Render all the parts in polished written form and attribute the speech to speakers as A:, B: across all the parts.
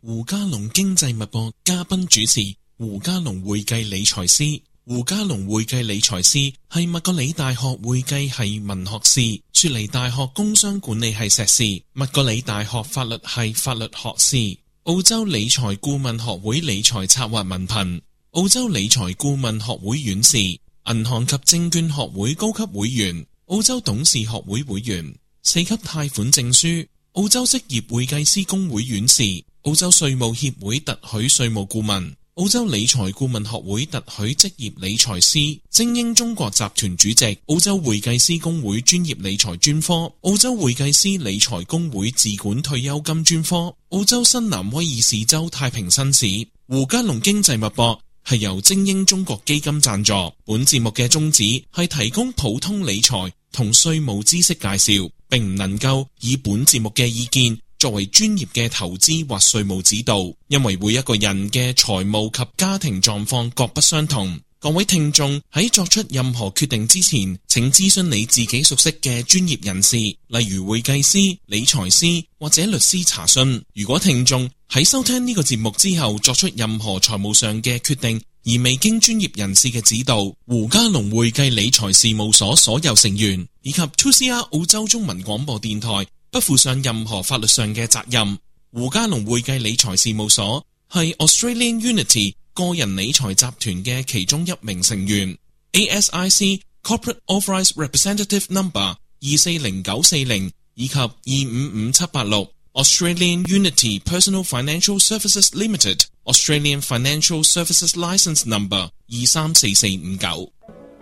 A: 胡嘉龍經濟脈搏嘉賓主持胡嘉龍會計理財師。胡嘉龍會計理財師係麥覺理大學會計系文學士，雪梨大學工商管理系碩士，麥覺理大學法律系法律學士，澳洲理財顧問學會理財策劃文憑，澳洲理財顧問學會院士，銀行及證券學會高級會員，澳洲董事學會會員，4級貸款證書，澳洲職業會計師公會院士，澳洲稅務協會特許稅務顧問，澳洲理財顧問學會特許職業理財師，精英中國集團主席，澳洲會計師公會專業理財專科，澳洲會計師理財公會自管退休金專科，澳洲新南威爾士州太平紳士。胡嘉龍經濟脈搏係由精英中國基金贊助，本節目嘅宗旨係提供普通理財同稅務知識介紹，並唔能夠以本節目嘅意見作為專業嘅投資或稅務指導，因為每一個人嘅財務及家庭狀況各不相同。各位聽眾喺作出任何決定之前，請諮詢你自己熟悉嘅專業人士，例如會計師、理財師或者律師查詢。如果聽眾喺收聽呢個節目之後作出任何財務上嘅決定，而未經專業人士嘅指導，胡嘉龍會計理財事務所所有成員以及 2CR 澳洲中文廣播電台不負上任何法律上嘅責任。胡嘉龍會計理財事務所係 Australian Unity 個人理財集團嘅其中一名成員， ASIC Corporate Authorised Representative Number 240940以及255786 Australian Unity Personal Financial Services Limited Australian Financial Services License Number 234459。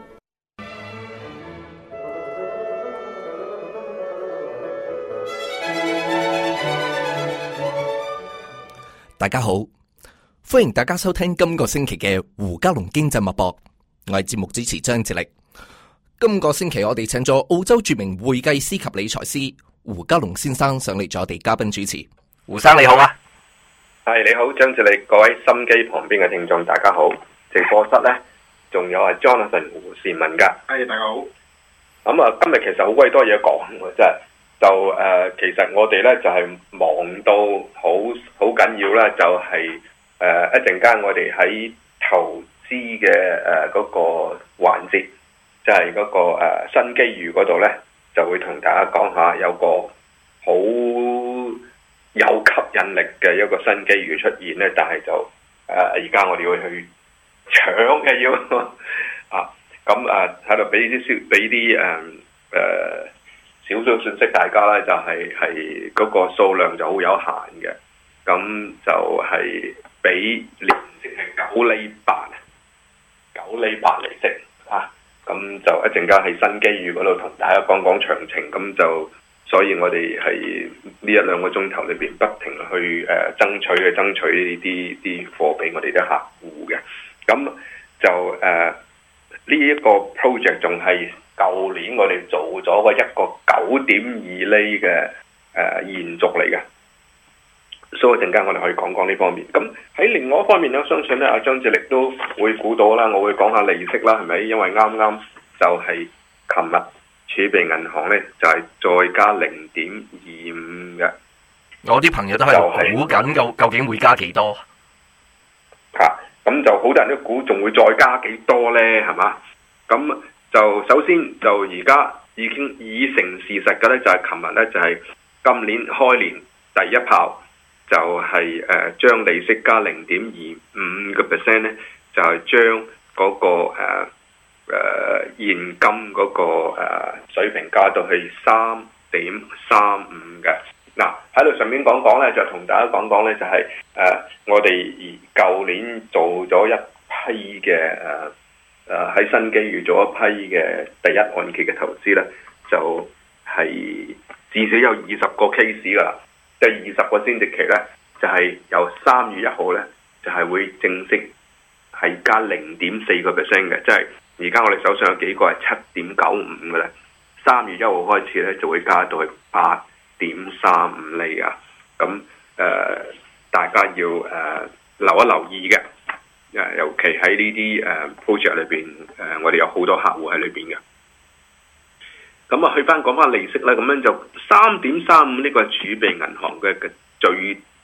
B: 大家好，歡迎大家收聽今個星期嘅胡嘉龍經濟脈搏，我係節目主持張志力。今個星期我哋請咗澳洲著名會計師及理財師胡嘉龍先生上嚟做我哋嘉賓主持。胡生你好啊。
C: 係，你好張志力，各位心機旁邊嘅聽眾大家好。直播室呢仲有係 Jonathan 胡善文噶。
D: 係，大家好。
C: 咁啊，今日其實好鬼多嘢講，真係。其實我哋咧就係忙到好緊要啦，就係一陣間我哋喺投資嘅嗰個環節，就係嗰個新機遇嗰度咧，就會同大家講下有個好有吸引力嘅一個新機遇出現咧，但係就而家我哋要去搶嘅要啊，咁喺度俾啲少少信息大家咧，就係嗰個數量就好有限嘅，咁就係俾年息係9厘8厘息啊，咁就一陣間喺新機遇嗰度同大家講詳情，咁就所以我哋係呢1-2個鐘頭裏邊不停去爭取呢啲貨俾我哋啲客戶嘅，咁就呢一個 project 仲係舊年我哋做咗個一個9.2厘嘅延續嚟嘅，所以一陣間我哋可以講呢方面。咁喺另外一方面咧，我相信咧阿張志力都會估到啦，我會講下利息啦，係咪？因為啱就係琴日儲備銀行咧就係再加0.25嘅。
B: 我啲朋友都喺度估緊究竟會加幾多？
C: 咁就好多人都估仲會再加幾多咧，係嘛？咁就首先就而家已經已成事實嘅咧，就係琴日咧就係今年開年第一炮，就係將利息加0.25% 咧，就係將嗰個現金嗰個水平加到去3.35嘅。嗱喺度順便講咧，就同大家講咧，就係我哋舊年做咗一批嘅喺新機遇做一批嘅第一按揭嘅投資咧，就係至少有20個 case 噶啦，即係20個先值期咧，就係由3月1號咧，就係會正式係加0.4% 嘅，即係而家我哋手上有幾個係7.95嘅咧，3月1號開始咧就會加到去8.35厘啊，咁大家要留一留意嘅。尤其喺呢啲project 裏邊，我哋有好多客戶喺裏邊嘅。咁啊，講翻利息啦，咁樣就3.35呢個係儲備銀行嘅最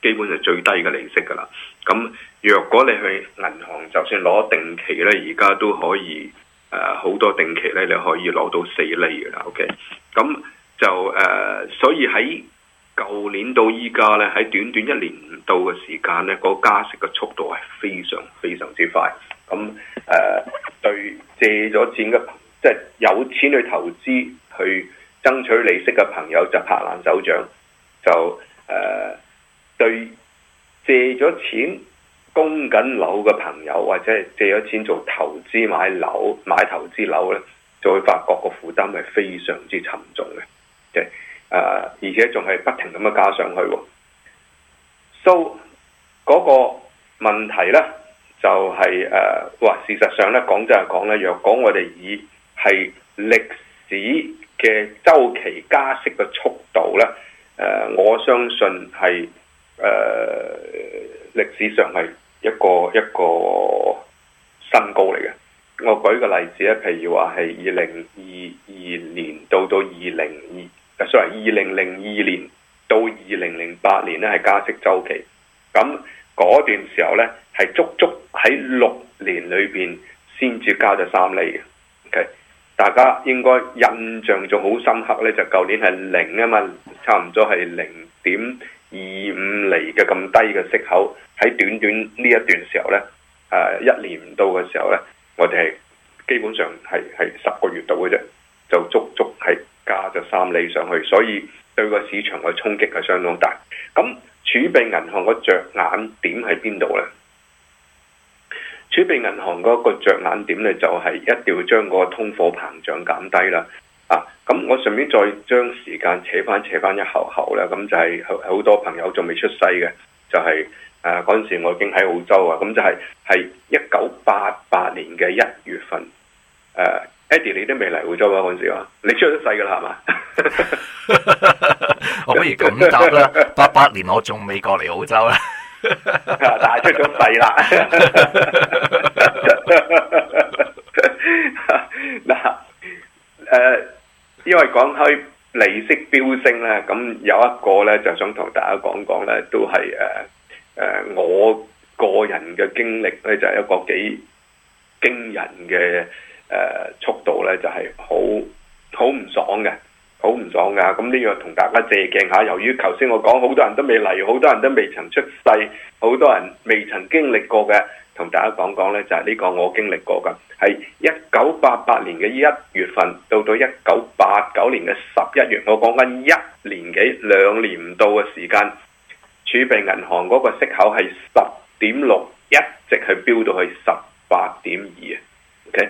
C: 基本上最低嘅利息㗎啦。咁若果你去銀行，就算攞定期咧，而家都可以好多定期咧，你可以攞到4厘㗎啦。OK， 咁就所以喺舊年到依家咧，喺短短1年唔到嘅時間咧，個加息嘅速度係非常非常之快。咁對借咗錢嘅，即係有錢去投資去爭取利息嘅朋友就拍爛手掌，就對借咗錢供緊樓嘅朋友，或者係借咗錢做投資買投資樓咧，就會發覺個負擔係非常之沉重嘅，即係而且仲係不停咁樣加上去喎。So 嗰個問題咧就係事實上咧講真係講咧，若果我哋以係歷史嘅週期加息嘅速度咧，我相信係歷史上係一個新高嚟嘅。我舉個例子咧，譬如話係2022年到2002年到2008年咧係加息週期，咁嗰段時候咧係足喺6年裏邊先至加咗3厘嘅。OK， 大家應該印象仲好深刻咧，就舊年係0啊嘛，差唔多係0.25厘嘅咁低嘅息口，喺短短呢一段時候咧，1年唔到嘅時候咧，我哋係基本上係10個月度嘅啫，就足係加咗3厘上去，所以對個市場嘅衝擊係相當大。咁儲備銀行個着眼點喺邊度呢？儲備銀行嗰個着眼點呢，就係一定要將個通貨膨脹減低啦。咁我順便再將時間扯翻一後啦。咁就係好多朋友仲未出世嘅，就係嗰陣時我已經喺澳洲啊。咁就係1988年嘅1月份。Eddie 你都未嚟澳洲啊？嗰陣時啊，你出咗世噶啦係嘛？
B: 我不如咁答啦，88年我仲未過嚟澳洲啦，
C: 但係出咗世啦。嗱，因為講開利息飆升咧，咁有一個咧就想同大家講講咧，都係我個人嘅經歷咧，就係一個幾驚人嘅速度咧，就係好唔爽嘅，好唔爽噶。咁呢個同大家借鏡下，由於頭先我講好多人都未嚟，好多人都未曾出世，好多人未曾經歷過嘅，同大家講講咧，就係呢個我經歷過噶，係1988年嘅1月份到1989年嘅11月，我講緊1年幾2年唔到嘅時間，儲備銀行嗰個息口係10.6，一直係飆到去18.2啊。OK，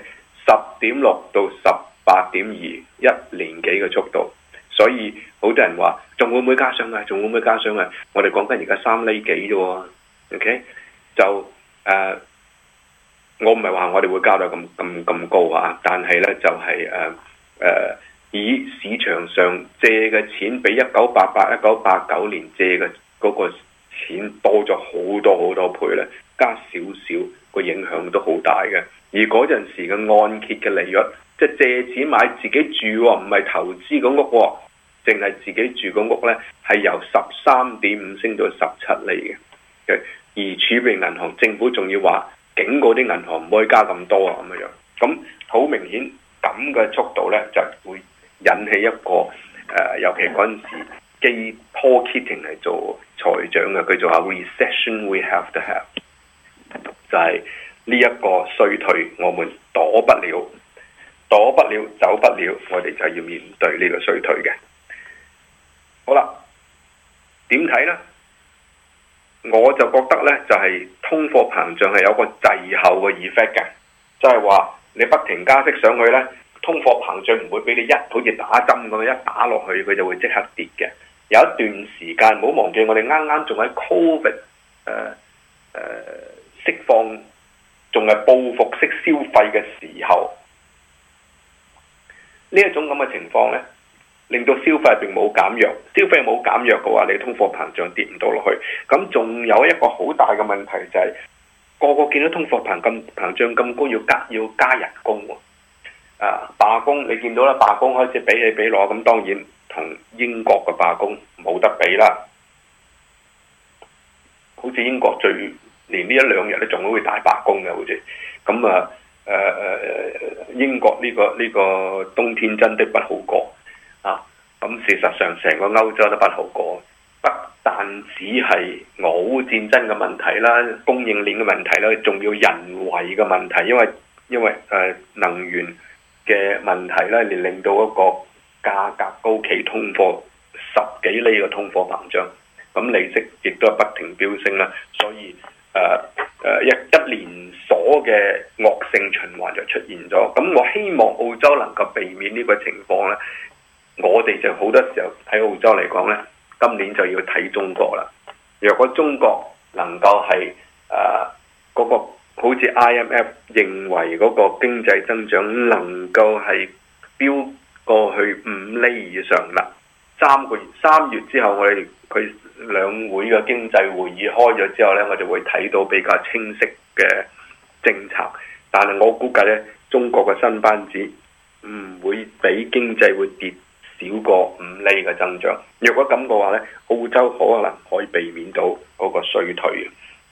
C: 10.6到18.2，一年幾嘅速度，所以好多人話仲會唔會加上啊？仲會唔會加上啊？我哋講緊而家3厘幾啫喎。OK， 就我唔係話我哋會加到咁高啊，但係咧就係以市場上借嘅錢比1988、1989年借嘅嗰個錢多咗好多倍咧，加少少個影響都好大嘅。而嗰陣時嘅按揭嘅利率，即係借錢買自己住，唔係投資個屋，淨係自己住個屋咧，係由13.5升到17厘嘅。而儲備銀行政府仲要話警告啲銀行唔可以加咁多啊，咁樣。咁好明顯咁嘅速度咧，就會引起一個尤其嗰陣時基 Paul Keating 係做財長嘅，佢做下 recession we have to have， 就係呢一個衰退，我們躲不了，走不了，我哋就要面對呢個衰退嘅。好啦，點睇呢？我就覺得呢，就係通貨膨脹係有個滯後嘅 effect 嘅，即係話你不停加息上去呢，通貨膨脹唔會俾你好似打針咁一打落去佢就會即刻跌嘅。有一段時間唔好忘記，我哋啱啱仲喺 Covid 釋放，仲係報復式消費嘅時候，呢一種咁嘅情況呢，令到消費並冇減弱。消費冇減弱嘅話，你通貨膨脹跌唔到落去。咁仲有一個好大嘅問題就係，個個見到通貨膨脹咁高，要加人工喎。罷工你見到啦，罷工開始比起比攞，咁當然同英國嘅罷工冇得比啦。 好似英國連呢一兩日咧仲會大罷工嘅，好似咁啊。英國呢個冬天真的不好過啊！咁事實上成個歐洲都不好過，不但只係俄烏戰爭嘅問題啦、供應鏈嘅問題啦，仲要人為嘅問題，因為能源嘅問題咧，嚟令到一個價格高企、通貨10幾厘嘅通貨膨脹，咁利息亦都係不停飆升啦，所以一連鎖嘅惡性循環就出現咗。咁我希望澳洲能夠避免呢個情況咧。我哋就好多時候喺澳洲嚟講咧，今年就要睇中國啦。若果中國能夠係嗰個好似 IMF 認為嗰個經濟增長能夠係飆過去5厘以上啦，3月之後佢兩會嘅經濟會議開咗之後咧，我就會睇到比較清晰嘅政策。但係我估計咧，中國嘅新班子唔會俾經濟會跌少過5厘嘅增長。若果咁嘅話咧，澳洲可能可以避免到嗰個衰退。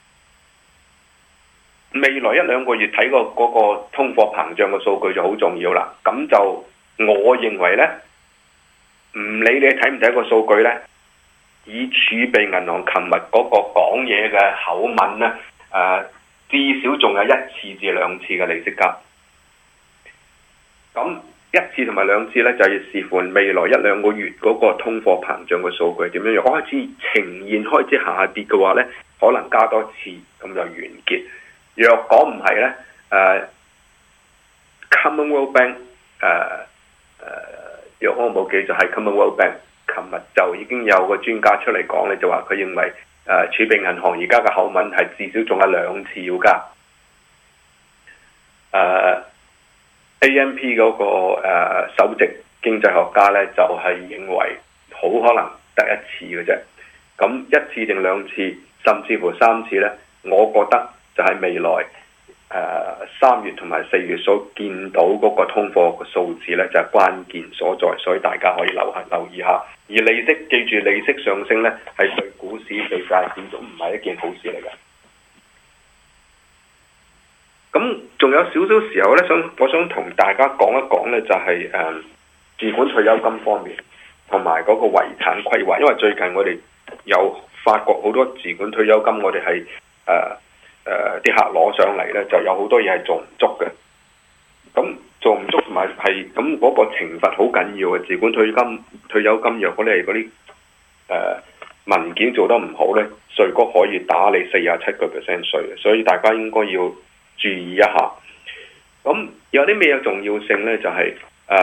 C: 未來1-2個月睇個嗰個通貨膨脹嘅數據就好重要啦。咁就我認為咧，唔理你睇唔睇個數據咧，以儲備銀行琴日嗰個講嘢嘅口吻咧，至少仲有1次至2次嘅利息加。咁1次同埋2次咧，就要視乎未來1-2個月嗰個通貨膨脹嘅數據點樣樣。開始呈現開始下跌嘅話咧，可能加多次咁就完結。若果唔係咧，Commonwealth Bank 若果我冇記就係 Commonwealth Bank， 琴日就已經有個專家出嚟講咧，就話佢認為儲備銀行而家嘅口吻係至少仲有2次要加。AMP 嗰個首席經濟學家咧，就係認為好可能得1次嘅啫。咁1次定2次，甚至乎3次咧，我覺得就係未來3月同埋4月所見到嗰個通貨嘅數字咧，就係關鍵所在，所以大家可以留意下。而利息，記住利息上升咧，係對股市、對債市都唔係一件好事嚟嘅。咁仲有少少時候咧，我想同大家講一講咧，就係自管退休金方面，同埋嗰個遺產規劃。因為最近我哋有發覺好多自管退休金，我哋係啲客攞上嚟咧，就有好多嘢係做唔足嘅。咁做唔足同埋係咁嗰個懲罰好緊要嘅。自管退休金，若果你係嗰啲文件做得唔好咧，稅局可以打你47% 稅，所以大家應該要注意一下。咁有啲咩有重要性呢？就係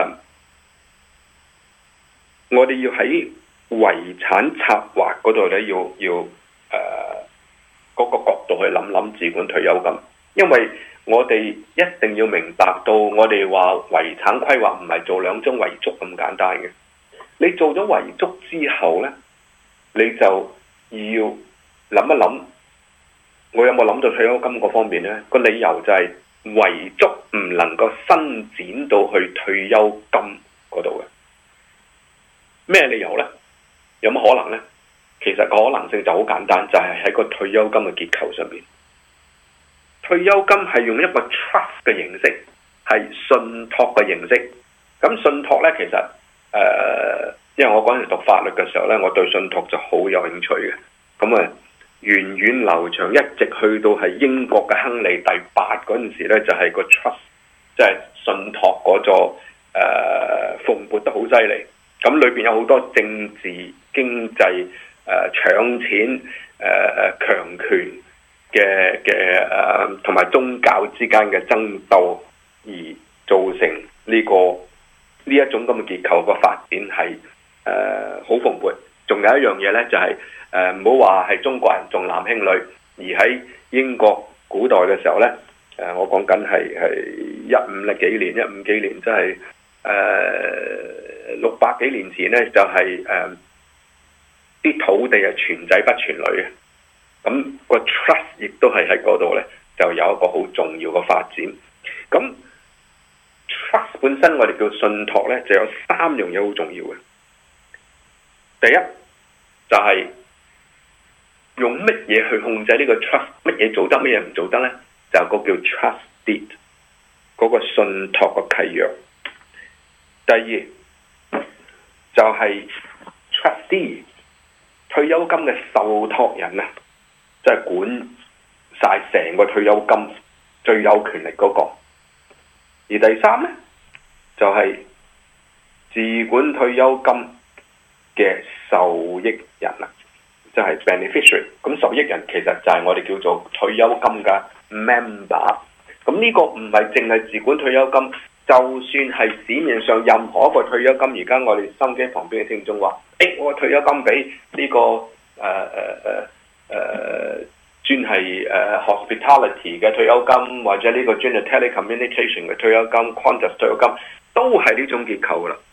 C: 我哋要喺遺產策劃嗰度咧，要嗰個角度去諗自管退休金，因為我哋一定要明白到，我哋話遺產規劃唔係做2張遺囑咁簡單嘅。你做咗遺囑之後呢，你就要諗一諗，我有冇諗到退休金嗰方面呢？個理由就係遺囑唔能夠伸展到去退休金嗰度嘅。咩理由呢？有乜可能呢？其實個可能性就好簡單，就係喺個退休金嘅結構上面。退休金係用一個 trust 嘅形式，係信託嘅形式。咁信託呢，其實因為我嗰陣時讀法律嘅時候呢，我對信託就好有興趣嘅。咁源遠流長，一直去到係英國嘅亨利第8嗰陣時呢，就係個 trust， 即係信託嗰座蓬勃得好犀利。咁裏邊有好多政治、經濟、搶錢、強權嘅同埋宗教之間嘅爭鬥，而造成呢一種咁嘅結構個發展係好蓬勃。仲有一樣嘢呢，就係唔好話係中國人重男輕女，而喺英國古代嘅時候呢，我講緊係15幾年，即係600幾年前呢，就係啲土地係傳仔不傳女嘅。咁個 trust 亦都係喺嗰度呢，就有一個好重要嘅發展。咁 trust 本身我哋叫信託呢，就有3樣嘢好重要嘅。第一就係用乜嘢去控制呢個 trust？ 乜嘢做得，乜嘢唔做得呢？就有個叫 trust deed 嗰個信託個契約。第二就係 trustee 退休金嘅受託人啊，即係管晒成個退休金最有權力嗰個。而第三呢，就係自管退休金嘅受益人啦，即係 beneficiary。咁受益人其實就係我哋叫做退休金嘅 member。咁呢個唔係淨係自管退休金，就算係市面上任何一個退休金，而家我哋收音機旁邊嘅聽眾話，我退休金俾呢個專係hospitality 嘅退休金，或者呢個專係 telecommunication 嘅退休金 Qantas 退休金，都係呢種結構啦。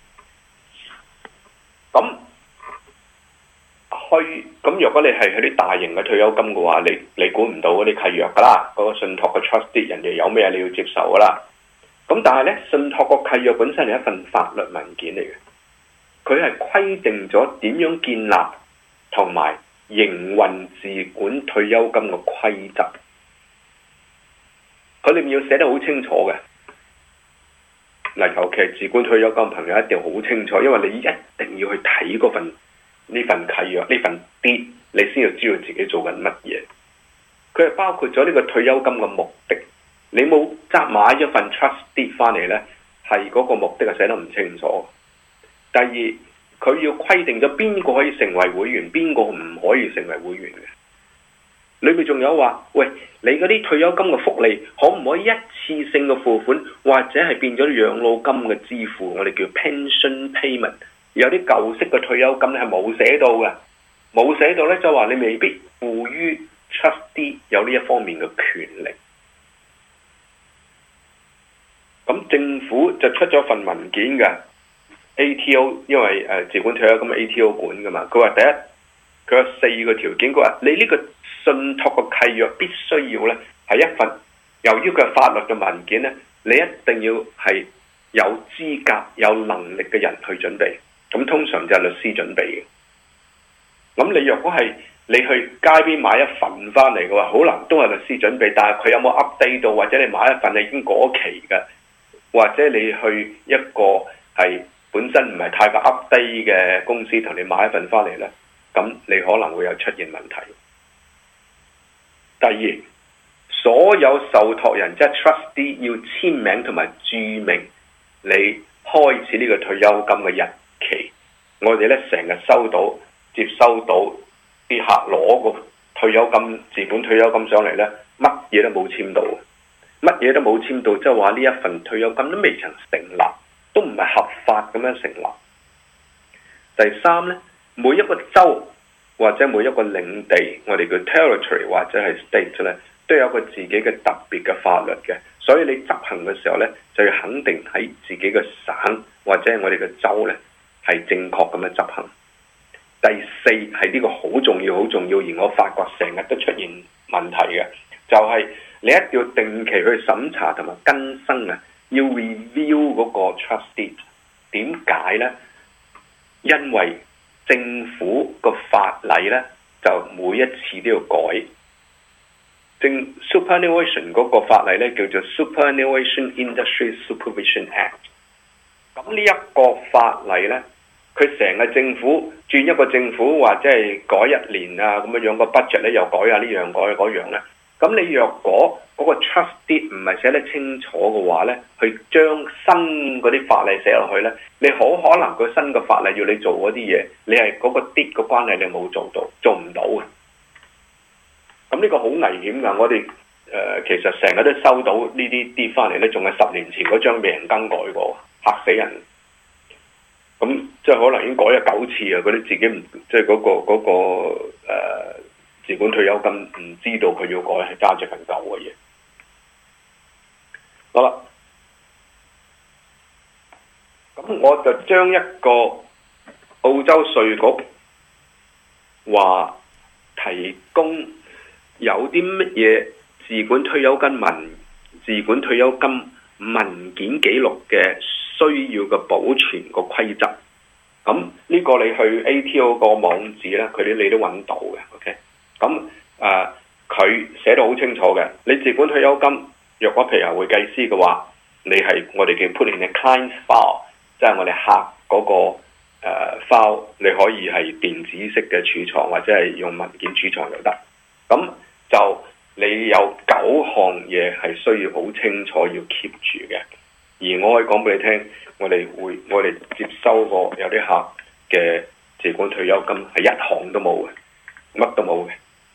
C: 咁若果你係去啲大型嘅退休金嘅話，你管唔到嗰啲契約噶啦，嗰個信託嘅 trustee 人哋有咩你要接受噶啦。咁但係呢，信託個契約本身係一份法律文件嚟嘅，佢係規定咗點樣建立同埋營運自管退休金嘅規則，佢裏面要寫得好清楚嘅。嗱，尤其係自管退休金朋友一定好清楚，因為你一定要去睇嗰份呢份契約，呢份 deed，你先要知道自己做緊乜嘢。佢係包括咗呢個退休金嘅目的。你冇執買一份 trust deed 翻嚟呢，係嗰個目的係寫得唔清楚。第二，佢要規定咗邊個可以成為會員，邊個唔可以成為會員嘅。裏面仲有話，喂，你嗰啲退休金嘅福利可唔可以一次性嘅付款，或者係變咗養老金嘅支付？我哋叫 pension payment。有啲舊式嘅退休金咧係冇寫到嘅，冇寫到呢，就話你未必賦予 trustee 有呢一方面嘅權力。咁政府就出咗份文件嘅 ATO， 因為自管退休金 ATO 管噶嘛。佢話第一，佢有4個條件。佢話你呢個信託嘅契約必須要呢係一份，由於佢係法律嘅文件呢，你一定要係有資格、有能力嘅人去準備。咁通常就係律師準備嘅。咁你若果係你去街邊買一份翻嚟嘅話，可能都係律師準備，但係佢有冇 update 到，或者你買一份係已經過期嘅，或者你去一個係本身唔係太過 update 嘅公司同你買一份翻嚟呢，咁你可能會有出現問題。第二，所有受託人即係 trustee 要簽名同埋註明你開始呢個退休金嘅日期。我哋呢成日接收到啲客攞個退休金自管退休金上嚟呢，乜嘢都冇簽到，即係話呢一份退休金都未曾成立，都唔係合法咁樣成立。第三呢，每一個州或者每一個領地，我哋叫 territory 或者係 state 呢，都有個自己嘅特別嘅法律嘅，所以你執行嘅時候呢，就要肯定喺自己嘅省或者係我哋嘅州呢，係正確咁樣執行。第四係呢個好重要，而我發覺成日都出現問題嘅，就係你一定要定期去審查同埋更新啊，要 review 嗰個 trust deed。點解呢？因為政府個法例呢，就每一次都要改。Superannuation 嗰個法例呢，叫做 Superannuation Industry Supervision Act。咁呢一個法例呢，佢成個政府轉一個政府，或者係改1年啊，咁樣個 budget 咧又改下呢樣改嗰樣咧。咁你若果嗰個 trust deed 唔係寫得清楚嘅話咧，去將新嗰啲法例寫落去咧，你好可能個新嘅法例要你做嗰啲嘢，你係嗰個 deed 嘅關係你冇做到，做唔到嘅。咁呢個好危險㗎！我哋其實成日都收到呢啲 deed 翻嚟咧，仲係10年前嗰張未人更改過，嚇死人！咁即係可能已經改咗9次啊！嗰啲自己唔即係嗰個自管退休金唔知道佢要改，係揸住份舊嘅嘢。好啦，咁我就將一個澳洲稅局話提供有啲乜嘢自管退休金文件記錄嘅需要嘅保存個規則，咁呢個你去 ATO 個網址咧，你都揾到嘅。OK， 佢寫得好清楚嘅，你自管退休金，若果譬如係會計師嘅話，你係我哋叫 put in a client file， 即係我哋客嗰個file， 你可以係電子式嘅儲藏，或者係用文件儲藏就得。咁就你有9項嘢係需要好清楚要 keep 住嘅。而我可以講俾你聽，我哋接收過有啲客嘅自管退休金係1項都冇嘅，乜都冇嘅。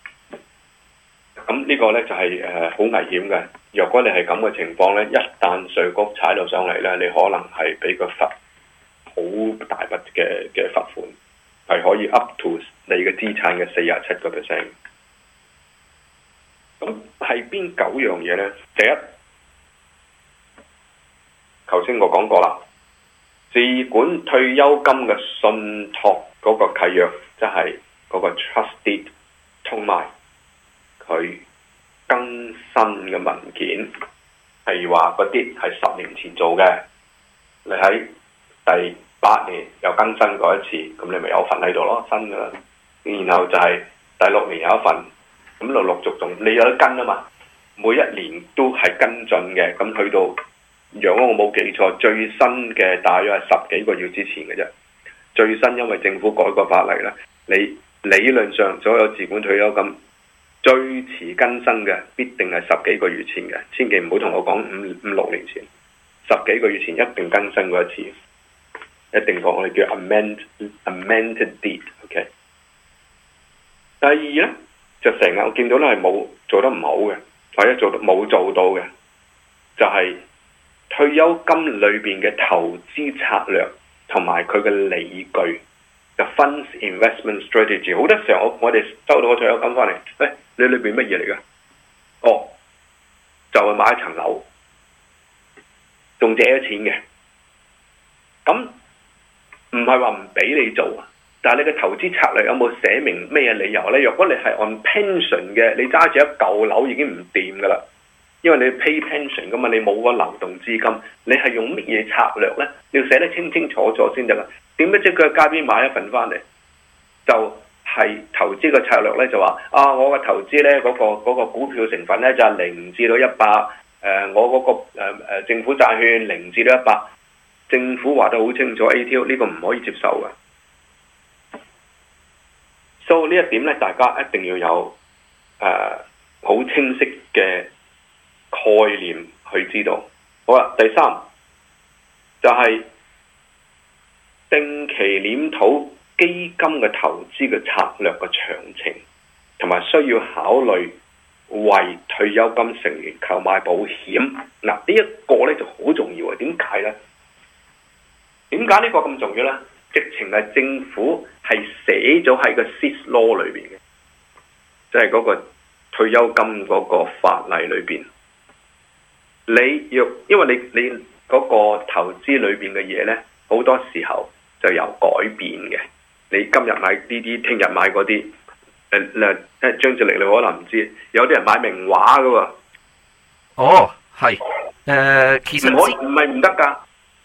C: 咁呢個呢就係好危險嘅。若果你係咁嘅情況呢，一旦稅局踩到上嚟呢，你可能係俾佢罰好大筆嘅罰款，係可以 up to 你嘅資產嘅47%。咁係邊9樣嘢呢？第一，頭先我講過啦，自管退休金嘅信託嗰個契約，即係嗰個 trust deed， 同埋佢更新嘅文件，譬如話嗰啲係10年前做嘅，你喺第8年又更新過一次，咁你咪有份喺度咯，新噶啦。然後就係第6年有一份，咁就陸續仲你有得跟啊嘛，每1年都係跟進嘅。咁去到如果我冇記錯，最新嘅大約係10幾個月之前嘅啫。最新因為政府改過法例啦，你理論上所有自管退休金最遲更新嘅必定係10幾個月前嘅，千祈唔好同我講5、6年前，10幾個月前一定更新過一次，一定講我哋叫 amended deed。OK。第二呢，就成日我見到咧係冇做得唔好嘅，或者冇做到嘅，就係退休金裏邊嘅投資策略同埋佢嘅理據。Funds investment strategy， 好多時候我哋收到個退休金翻嚟，你裏邊乜嘢嚟噶？哦，就係買一層樓，仲借咗錢嘅。咁唔係話唔俾你做，但係你嘅投資策略有冇寫明咩理由呢？若果你係 on pension 嘅，你揸住一舊樓已經唔掂噶啦，因為你 pay pension 噶嘛，你冇個流動資金，你係用乜嘢策略呢？你要寫得清清楚楚先得噶。點解即佢喺街邊買一份翻嚟，就係投資嘅策略呢？就話我嘅投資呢，嗰個股票成分呢，就係0至到100，我嗰個政府債券0至到100，政府話得好清楚 ATO 呢個唔可以接受嘅。所以呢一點呢，大家一定要有好清晰嘅概念去知道。好啦，第三就係定期檢討基金嘅投資嘅策略嘅詳情，同埋需要考慮為退休金成員購買保險。嗱，呢一個咧就好重要啊！點解呢？點解呢個咁重要呢？直情係政府係寫咗喺個 SIS law 裏邊嘅，即係嗰個退休金嗰個法例裏邊。因為你嗰個投資裏邊嘅嘢呢，好多時候就有改變嘅。你今日買呢啲，聽日買嗰啲。張志力你可能唔知，有啲人買名畫噶喎。
B: 哦，係。其實
C: 唔係唔得噶，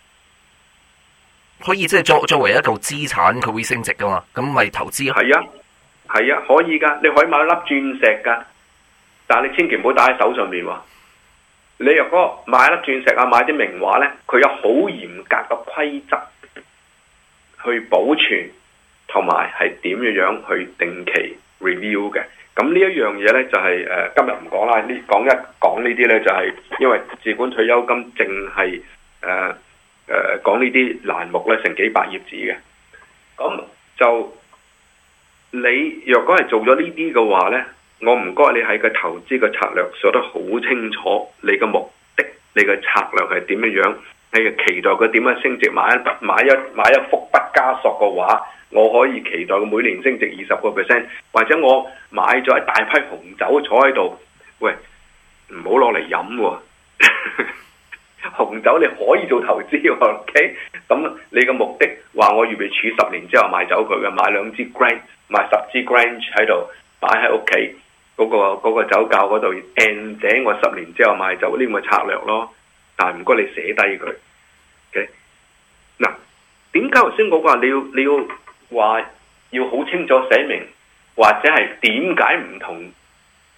B: 可以即係作為一嚿資產，佢會升值噶嘛。咁咪投資咯。
C: 係啊，可以噶，你可以買粒鑽石噶，但係你千祈唔好戴喺手上面喎。你若果買粒鑽石啊，買啲名畫呢，佢有好嚴格嘅規則去保存，同埋係點樣去定期 review 嘅。咁呢一樣嘢呢，就係今日唔講啦，講呢啲呢，就係因為自管退休金淨係講呢啲欄目呢，成幾百頁紙嘅。咁就你若果係做咗呢啲嘅話呢，我唔該你喺個投資嘅策略寫得好清楚，你嘅目的、你嘅策略係點樣，你嘅期待佢點樣升值，買一幅不加索嘅話，我可以期待佢每年升值20%，或者我買咗一大批紅酒坐喺度，喂，唔好攞嚟飲喎。紅酒你可以做投資喎 ，OK？ 咁你嘅目的話我預備儲10年之後賣走佢嘅，買2支 Grange， 買10支 Grange 喺度擺喺屋企嗰個酒窖嗰度，and 者我10年之後賣走，呢個策略咯。但係唔該你寫低佢 ，OK？ 嗱，點解頭先我話你要話要好清楚寫明，或者係點解唔同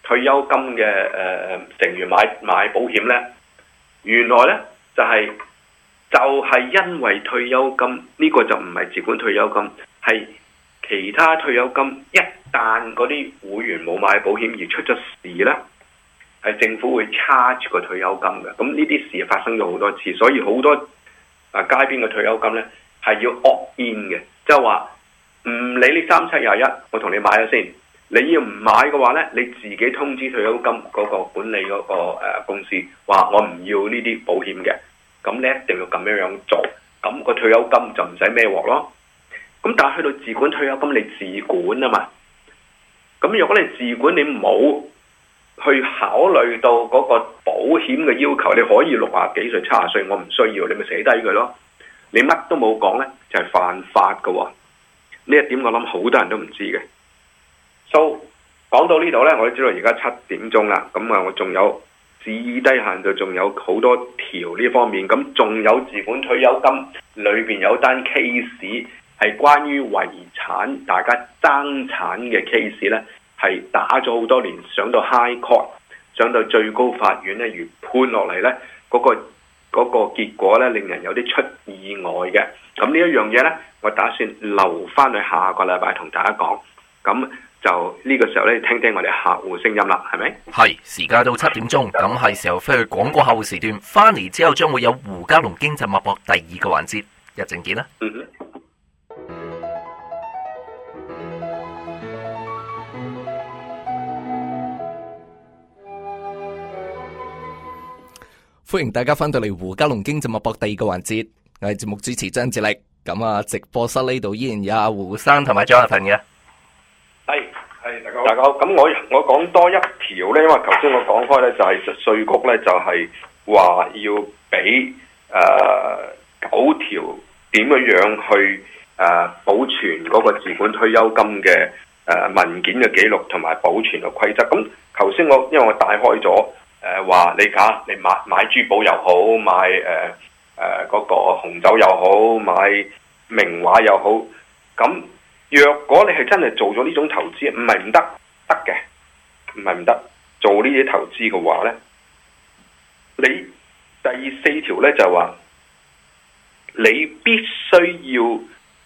C: 退休金嘅成員買保險呢？原來呢，就係因為退休金呢個就唔係自管退休金，係其他退休金一旦嗰啲會員冇買保險而出咗事呢，係政府會 charge 個退休金嘅。咁呢啲事發生咗好多次，所以好多街邊嘅退休金呢係要 opt in 嘅，即係話唔理你3721，我同你買咗先。你要唔買嘅話呢，你自己通知退休金嗰個管理嗰個公司，話我唔要呢啲保險嘅。咁你一定要咁樣做，咁個退休金就唔使孭鑊咯。咁但係去到自管退休金，你自管啊嘛。咁如果你自管，你冇去考慮到嗰個保險嘅要求，你可以60幾歲、70歲，我唔需要，你咪寫低佢咯。你乜都冇講呢，就係犯法㗎喎。呢一點我諗好多人都唔知嘅。So 講到呢度呢，我都知道而家7點鐘啦。咁啊，我仲有至低限度仲有好多條呢方面。咁仲有自管退休金裏邊有單 case 係關於遺產，大家爭產嘅 case 呢，係打咗好多年，上到 High Court， 上到最高法院呢，如判落嚟呢，嗰個結果呢，令人有啲出意外嘅。咁呢一樣嘢呢，我打算留翻去下個禮拜同大家講。咁就呢個時候咧，聽聽我哋客戶聲音啦，係咪？
B: 係，時間到7點鐘，咁係時候飛去廣告客戶時段，翻嚟之後將會有胡嘉龍經濟脈搏第2個環節，一陣見啦。歡迎大家翻到嚟胡嘉龍經濟脈搏第2個環節，我係節目主持張志力。咁啊，直播室呢度依然有阿胡生同埋張亞騰嘅。
C: 係大家好。咁我講多一條呢，因為頭先我講開呢，就係稅局呢，就係話要俾9條點樣去保存嗰個自管退休金嘅文件嘅記錄同埋保存嘅規則。咁頭先因為我帶開咗話你買珠寶又好，買嗰個紅酒又好，買名畫又好，咁若果你係真係做咗呢種投資，唔係唔得嘅，唔係唔得做呢啲投資嘅話呢，你第4條呢就話你必須要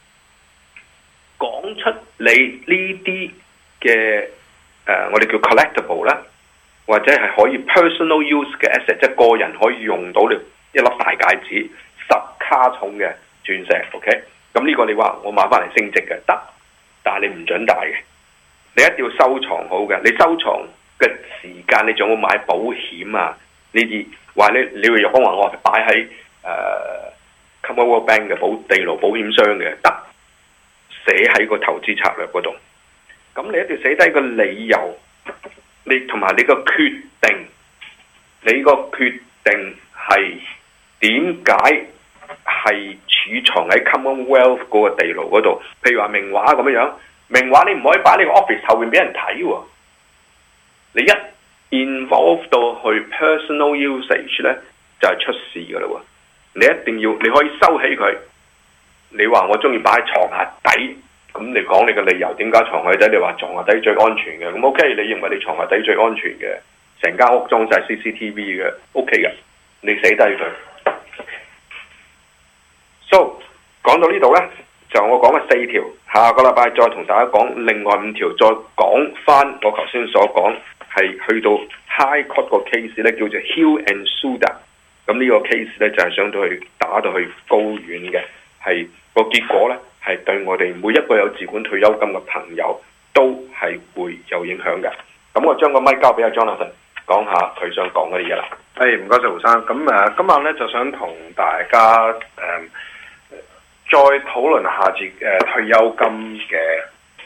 C: 講出你呢啲嘅我哋叫 collectible 啦，或者係可以 personal use 嘅 asset， 即係個人可以用到你一粒大戒指10卡重嘅鑽石 ，OK？ 咁呢個你話我買翻嚟升值嘅得，但係你唔准戴嘅，你一定要收藏好嘅。你收藏嘅時間，你仲有冇買保險啊？呢啲話你會講話我擺喺Commonwealth Bank 嘅地牢保險箱嘅，得寫喺個投資策略嗰度。咁你一定要寫低個理由，你同埋你個決定，你個決定係點解係儲藏喺 Commonwealth 嗰個地牢嗰度？譬如話名畫咁樣，名畫你唔可以擺喺你個 office 後面俾人睇喎。你一 involve 到去 personal usage 咧，就係出事噶啦喎。你一定要，你可以收起佢。你話我中意擺喺床下底，咁你講你嘅理由點解床下底？你話床下底最安全嘅，咁 OK。你認為你床下底最安全嘅，成間屋裝晒 CCTV 嘅 OK 嘅，你寫低佢。So 講到呢度呢，就我講嘅4條，下個禮拜再同大家講另外5條，再講翻我頭先所講係去到 High Court 個 case 呢，叫做 Hill and Suda。咁呢個 case 呢，就係上到去打到去高院嘅，係個結果呢，係對我哋每一個有自管退休金嘅朋友都係會有影響嘅。咁我將個咪交俾阿 Jonathan 講下佢想講嗰啲嘢啦。
D: 唔該晒胡生。咁今晚呢，就想同大家再討論下退休金嘅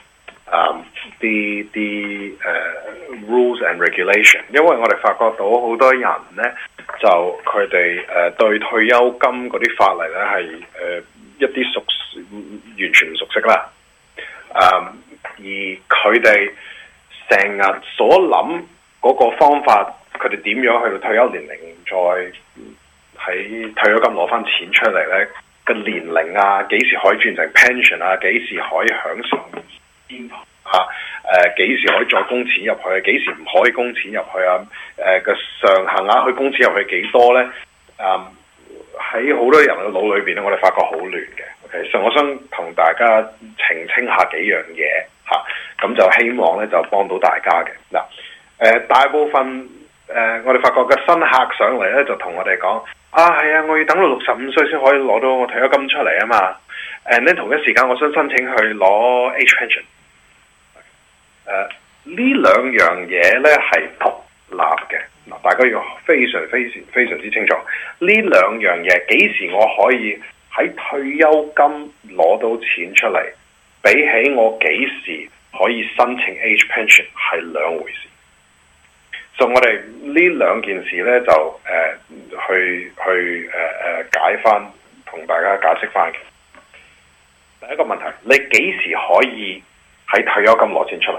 D: 啲rules and regulation， 因為我哋發覺到好多人呢，就佢哋對退休金嗰啲法例呢係一啲完全唔熟悉啦。而佢哋成日所諗嗰個方法，佢哋點樣去到退休年齡再喺退休金攞翻錢出嚟呢？個年齡啊，幾時可以轉成 pension 啊，幾時可以享受邊幾時可以再供錢入去，幾時唔可以供錢入去啊？嘅上限額去供錢入去幾多咧？喺好多人嘅腦裏邊咧，我哋發覺好亂嘅。OK， 所以我想同大家澄清下幾樣嘢嚇，咁就希望咧就幫到大家嘅嗱。大部分我哋發覺嘅新客上嚟咧，就同我哋講係啊，我要等到65歲先可以攞到我退休金出嚟啊嘛。呢同一時間，我想申請去攞 Age Pension。呢兩樣嘢咧係獨立嘅嗱，大家要非常之清楚。呢兩樣嘢幾時我可以喺退休金攞到錢出嚟，比起我幾時可以申請 Age Pension 係兩回事。所以我哋呢兩件事咧就去解翻，同大家解釋翻嘅。第一個問題，你幾時可以喺退休金攞錢出嚟？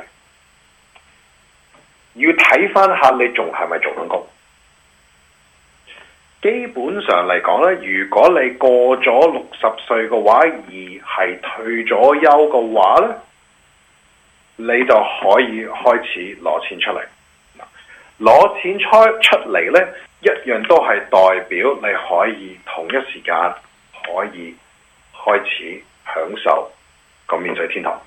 D: 要睇翻下你仲係咪做緊工。基本上嚟講咧，如果你過咗60歲嘅話，而係退咗休嘅話咧，你就可以開始攞錢出嚟。攞錢出嚟咧，一樣都係代表你可以同一時間可以開始享受個免稅天堂。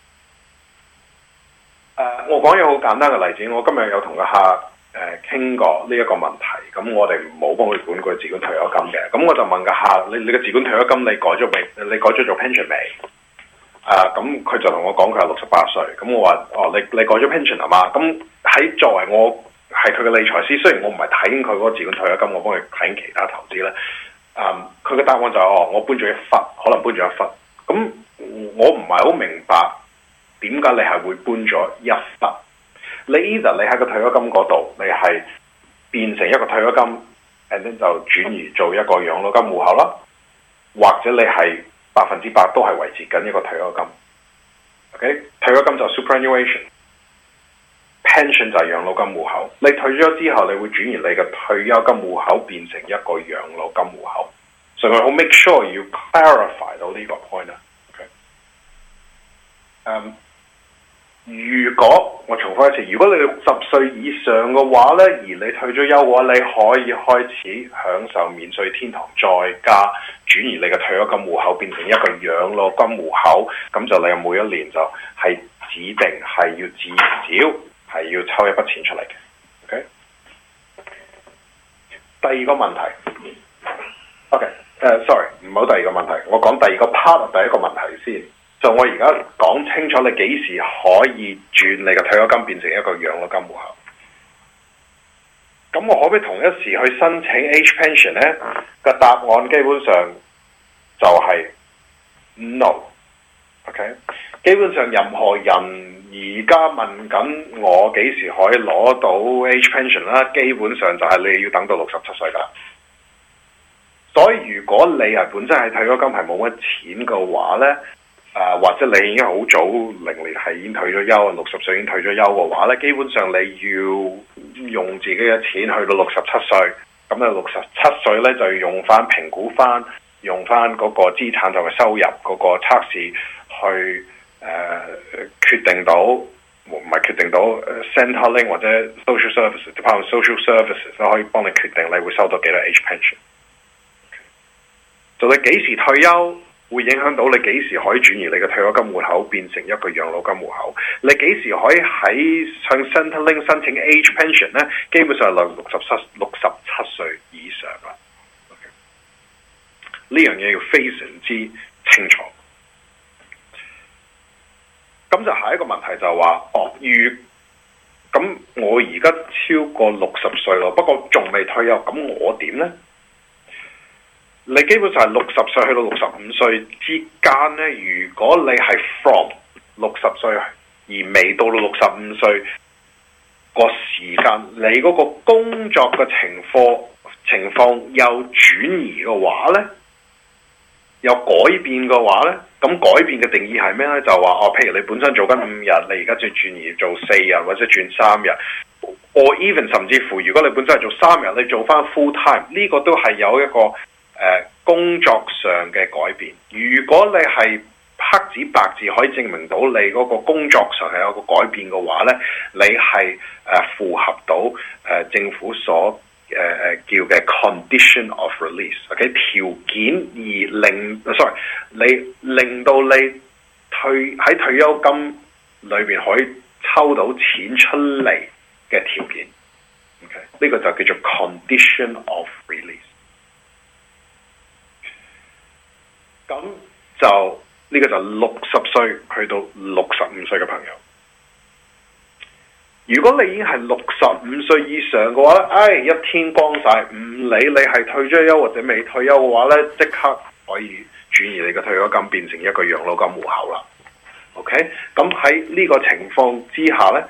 D: 我講一個好簡單嘅例子，我今日有同個客傾過呢一個問題，咁我哋冇幫佢管佢自管退休金嘅，咁我就問個客：你嘅自管退休金你改咗未？你改咗做 pension 未？咁佢就同我講佢係68歲，咁我話你改咗 pension 係嘛？咁喺作為我係佢嘅理財師，雖然我唔係睇緊佢嗰個自管退休金，我幫佢睇其他投資咧。佢嘅答案就係我搬咗一忽，可能搬咗一忽。咁我唔係好明白點解你係會搬咗一忽？你 either 你喺個退休金嗰度，你係變成一個退休金 ，and then 就轉移做一個養老金戶口啦，或者你係100%都係維持緊一個退休金。OK， 退休金就 superannuation。pension 就係養老金戶口，你退咗之後，你會轉移你嘅退休金戶口變成一個養老金戶口，所以我好 make sure 要 clarify 到呢個 point 啦。如果我重複一次，如果你60歲以上嘅話呢，而你退咗休嘅話，你可以開始享受免稅天堂，再加轉移你嘅退休金戶口變成一個養老金戶口，咁就你每一年就係指定係要至少係要抽一筆錢出嚟嘅。OK， 第二個問題 ，sorry， 唔好第二個問題，我講第二個 part， 第一個問題先。就我而家講清楚，你幾時可以轉你嘅退休金變成一個養老金戶口？咁我可唔可以同一時去申請 Age Pension 呢？個答案基本上就係 no。OK， 基本上任何人而家問緊我幾時可以攞到 Age Pension 啦，基本上就係你要等到67歲噶啦。所以如果你係本身係退休金係冇乜錢嘅話呢，或者你已經好早齡年係已經退咗休，60歲已經退咗休嘅話咧，基本上你要用自己嘅錢去到67歲，咁啊67歲咧就要用翻評估翻，用翻嗰個資產同埋收入嗰個測試去決定到，唔係決定到Centrelink 或者 Social Services Department Social Services 都可以幫你決定你會收到幾多 Age Pension。就你幾時退休？會影響到你幾時可以轉移你嘅退休金戶口變成一個養老金戶口？你幾時可以喺向 Centrelink 申請 Age Pension 呢？基本上係67歲以上啦。呢樣嘢要非常之清楚。咁就下一個問題就係話，咁我而家超過60歲咯，不過仲未退休，咁我點呢？你基本上係60歲去到65歲之間呢，如果你係 from 60歲而未到到65歲個時間，你嗰個工作嘅情況有轉移嘅話呢，有改變嘅話呢，咁改變嘅定義係咩呢？就話譬如你本身做緊5日，你而家就轉移做4日或者轉3日，or even 甚至乎如果你本身係做3日，你做翻 full time， 呢個都係有一個工作上嘅改變。如果你係黑紙白字可以證明到你嗰個工作上係有個改變嘅話呢，你係符合到政府所叫嘅 condition of release，OK， 條件而令到你喺退休金裏邊可以抽到錢出嚟嘅條件，OK， 呢個就叫做 condition of release。咁就呢個就60歲去到65歲嘅朋友。如果你已經係65歲以上嘅話咧，一天光晒，唔理你係退咗休或者未退休嘅話咧，即刻可以轉移你嘅退休金變成一個養老金戶口啦。OK， 咁喺呢個情況之下咧，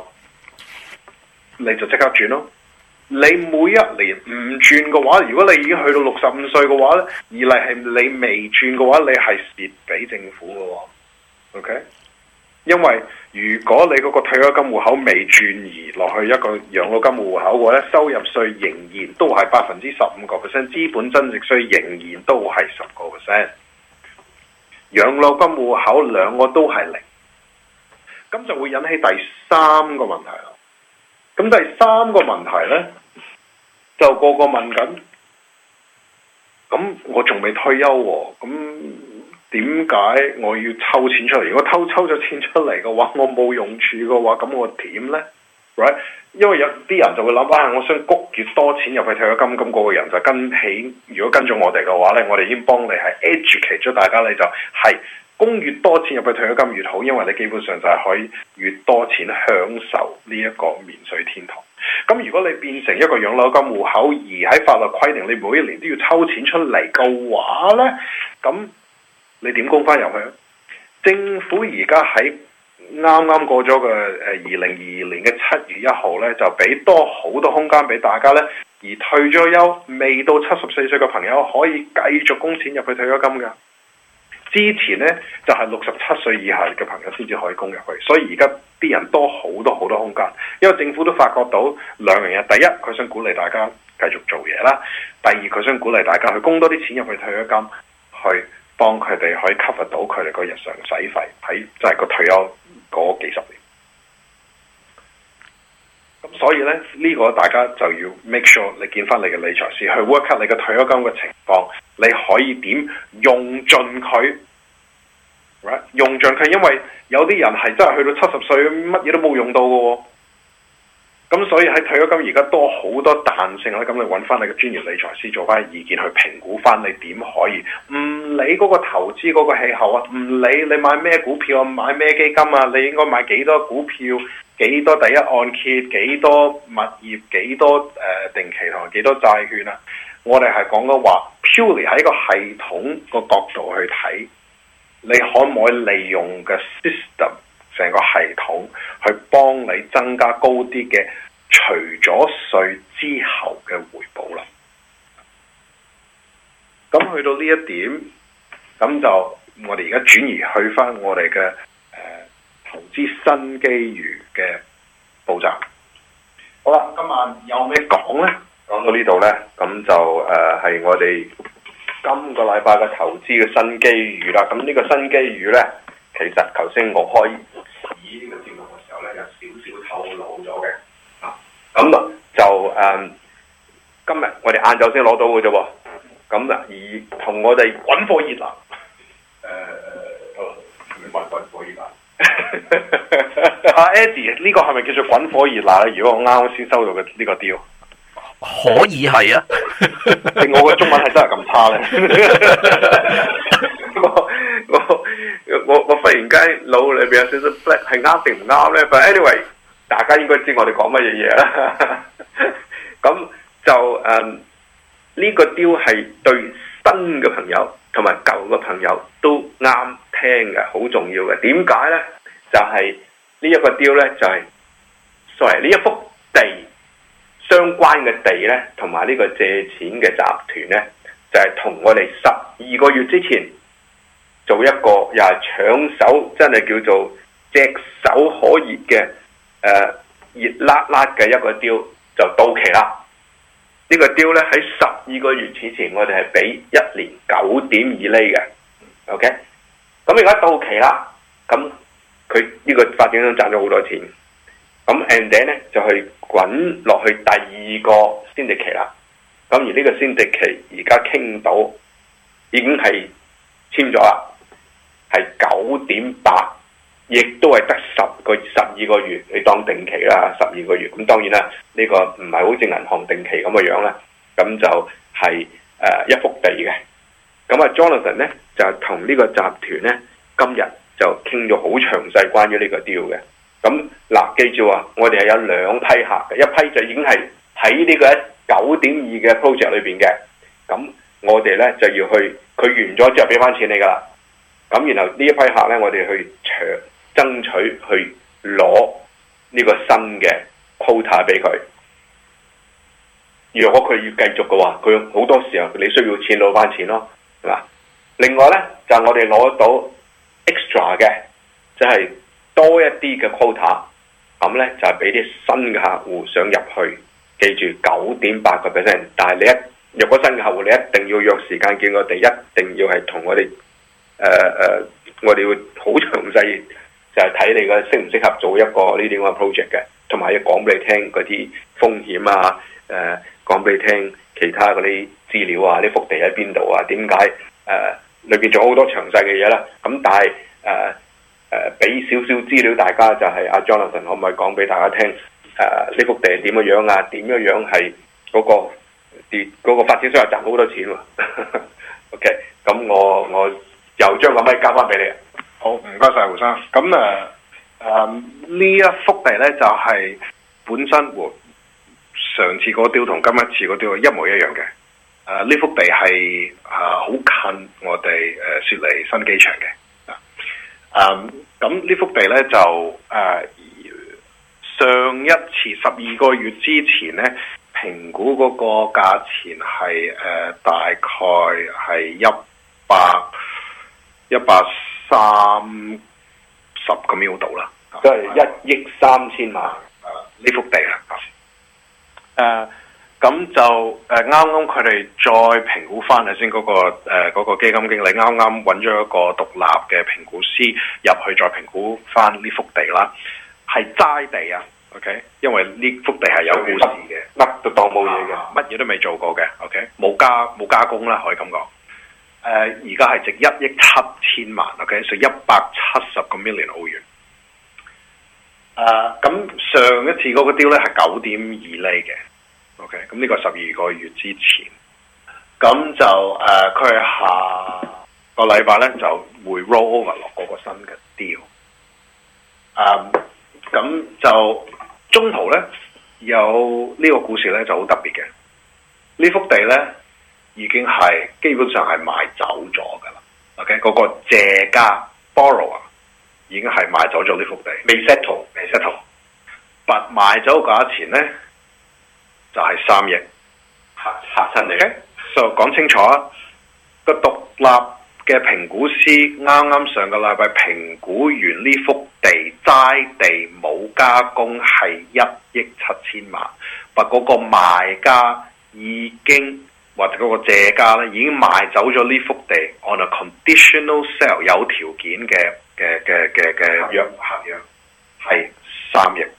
D: 你就即刻轉咯。你每一年唔轉嘅話，如果你已經去到65歲嘅話咧，二嚟係你未轉嘅話，你係蝕俾政府嘅喎。OK， 因為如果你嗰個退休金戶口未轉移落去一個養老金戶口嘅話咧，收入稅仍然都係15%，資本增值稅仍然都係10%，養老金戶口兩個都係0，咁就會引起第三個問題啦。咁第三個問題呢，就個問緊，咁我仲未退休喎，咁點解我要抽錢出嚟？如果抽咗錢出嚟嘅話，我冇用處嘅話，咁我點呢？ Right？ 因為有啲人就會諗我想谷越多錢入去退休金，咁嗰個人就跟起。如果跟咗我哋嘅話呢，我哋已經幫你係 educate 咗大家，你就係供越多錢入去退休金越好，因為你基本上就係可以越多錢享受呢一個免稅天堂。咁如果你變成一個養老金戶口，而喺法律規定你每一年都要抽錢出嚟嘅話呢，咁你點供翻入去？政府而家喺啱啱過咗嘅2022年嘅7月1號呢，就俾多好多空間俾大家呢，而退咗休未到74歲嘅朋友可以繼續供錢入去退休金㗎。之前呢，就係67歲以下嘅朋友先至可以供入去，所以而家啲人多好多空間，因為政府都發覺到兩樣嘢：第一，佢想鼓勵大家繼續做嘢啦；第二，佢想鼓勵大家去供多啲錢入去退休金，去幫佢哋可以 cover 到佢哋個日常使費喺即係個退休嗰幾十年。咁所以呢，呢個大家就要 make sure 你見翻你嘅理財師去 work out 你嘅退休金嘅情況，你可以點用盡佢，用盡佢，因為有啲人係真係去到70歲乜嘢都冇用到嘅喎。咁所以喺退休金而家多好多彈性啦，咁你揾翻你嘅專業理財師做翻意見去評估翻你點可以，唔理嗰個投資嗰個氣候啊，唔理你買咩股票啊，買咩基金啊，你應該買幾多股票，幾多第一按揭，幾多物業，幾多定期同埋幾多債券啊。我哋係講緊話 purely 喺個系統個角度去睇，你可唔可以利用嘅 system 成個系統去幫你增加高啲嘅除咗稅之後嘅回報啦。咁去到呢一點，咁就我哋而家轉移去翻我哋嘅投資新機遇嘅步驟。好啦，今晚有咩講呢？講到呢度呢，咁就係我哋今個禮拜嘅投資嘅新機遇啦。咁呢個新機遇呢，其實頭先我開始呢個節目嘅時候呢，有少少透露咗嘅。咁就今日我哋晏晝先攞到嘅啫喎。咁而同我哋滾火熱辣，滾火熱辣。阿 Eddie 呢個係咪叫做滾火熱辣咧？如果我啱先收到嘅呢個 deal，
B: 可以係啊。
D: 我嘅中文係真係咁差咧。我忽然間腦裏邊有少少 black 係啱定唔啱咧？但 anyway， 大家應該知我哋講乜嘢嘢啦。咁就呢個 deal 係對新嘅朋友同埋舊嘅朋友都啱聽嘅，好重要嘅。點解咧？就係呢一個 deal 咧，就係 sorry 呢一幅地相關嘅地咧，同埋呢個借錢嘅集團咧，就係同我哋12個月之前做一個又係搶手，真係叫做炙手可熱嘅熱辣辣嘅一個 deal 就到期啦。呢個 deal 咧喺12個月之前，我哋係俾1年9.2厘嘅 ，OK。
C: 咁而家到期啦，咁佢呢個發展商賺咗好多錢，咁 and then 咧就去滾落去第二個先值期啦。咁而呢個先值期而家傾到已經係簽咗啦，係9.8，亦都係得12個月，你當定期啦，12個月。咁當然啦，呢個唔係好似銀行定期咁嘅樣啦，咁就係一幅地嘅。咁啊 Jonathan 咧就同呢個集團咧今日就傾咗好詳細關於呢個 deal 嘅。咁嗱，記住啊，我哋係有兩批客嘅，一批就已經係喺呢個9.2嘅 project 裏邊嘅，咁我哋咧就要去佢完咗之後俾翻錢你噶啦。咁然後呢一批客咧，我哋去爭取去攞呢個新嘅 quota 俾佢。如果佢要繼續嘅話，佢好多時候你需要錢攞翻錢咯，係嘛？另外咧就我哋攞到 extra 嘅，即係多一啲嘅 quota， 咁咧就係俾啲新嘅客戶想入去。記住9.8%，但係你若果新嘅客戶，你一定要約時間見我哋，一定要係同我哋我哋會好詳細就係睇你個適唔適合做一個呢啲咁嘅 project 嘅，同埋要講俾你聽嗰啲風險啊，講俾你聽其他嗰啲資料啊，呢幅地喺邊度啊，點解裏邊仲有好多詳細嘅嘢啦。咁但係俾少少資料大家，就係阿 Jonathan 可唔可以講俾大家聽？呢幅地係點樣啊？點樣係嗰個發展商又賺好多錢喎？OK， 咁我又將個咪交翻俾你。
D: 好，唔該晒胡生。咁呢一幅地咧就係、是、本身上次嗰雕同今一次嗰雕一模一樣嘅。呢幅地係好近我哋雪梨新機場嘅。咁呢幅地咧就上一次12個月之前咧，評估嗰個價錢係大概係130個 mil 度啦，
C: 即係1億3千萬
D: 呢幅地啦。咁就啱啱佢哋再評估翻嚟先，嗰個基金經理啱啱揾咗一個獨立嘅評估師入去再評估翻呢幅地啦。係齋地啊 ，OK， 因為呢幅地係有故事嘅，
C: 乜都當冇嘢嘅，
D: 乜嘢都未做過嘅 ，OK， 冇加工啦，可以咁講。而家係值1億7千萬 ，OK， 所以170個 million 澳元。咁上一次嗰個 deal 咧係9.2厘嘅 ，OK， 咁呢個12個月之前，咁就佢下個禮拜咧就會 roll over 落嗰個新嘅 deal。咁就中途咧有呢個故事咧就好特別嘅，呢幅地咧已經係基本上係賣走咗噶啦 ，OK， 嗰個借家 borrower 已經係賣走咗呢幅地，未 settle， 但賣走價錢咧就係3億，嚇親你嘅，就講清楚啊，個獨立嘅評估師啱啱上個禮拜評估完呢幅地齋地冇加工係1億7千萬，但嗰個賣家已經或者嗰個借家咧已經賣走咗呢幅地 on a conditional sale 有條件嘅合約係3億，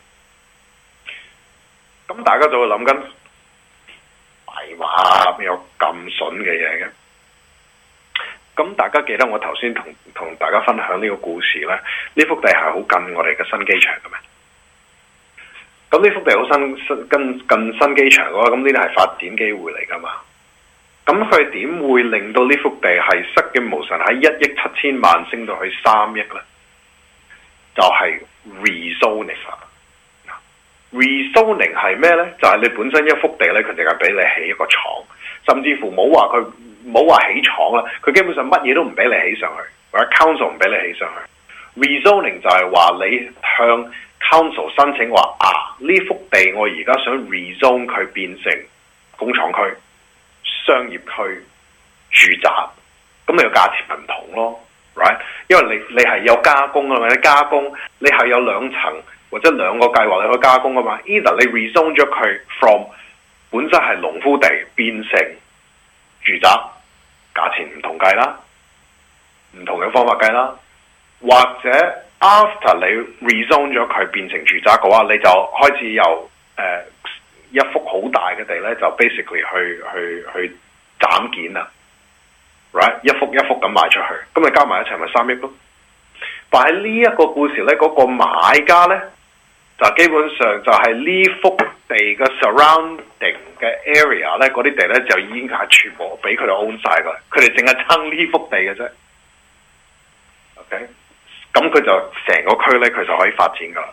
D: 咁大家就會諗緊，係話邊有咁筍嘅嘢嘅？咁大家記得我頭先同大家分享呢個故事咧，呢幅地係好近我哋嘅新機場嘅咩？咁呢幅地好近新機場嘅話，咁呢啲係發展機會嚟噶嘛？咁佢點會令到呢幅地係失驚無神喺1億7千萬升到去3億咧？就係 rezoning 啦。rezoning 係咩咧？就係你本身一幅地咧，佢淨係俾你起一個廠，甚至乎冇話起廠啦，佢基本上乜嘢都唔俾你起上去，或者 council 唔俾你起上去。rezoning 就係話你向 council 申請話呢幅地我而家想 rezone 佢變成工廠區、商業區、住宅，咁你個價錢咪唔同咯 ，right？ 因為你係有加工啊嘛，你加工你係有2層或者2個計劃你去加工啊嘛 ，either 你 rezone 咗佢 from 本身係農夫地變成住宅，價錢唔同計啦。 唔同嘅方法計啦，或者 after 你 rezone 咗佢變成住宅嘅話，你就開始由一幅好大嘅地咧，就 basically 去斬件啦 ，right 一幅一幅咁賣出去，咁你加埋一齊咪3億咯。但係呢一個故事咧，嗰個買家咧就基本上就係呢幅地嘅 surrounding 嘅 area 咧，嗰啲地咧就已經係全部俾佢哋 own 晒噶啦，佢哋淨係爭呢幅地嘅啫。OK， 咁佢就成個區咧，佢就可以發展噶啦。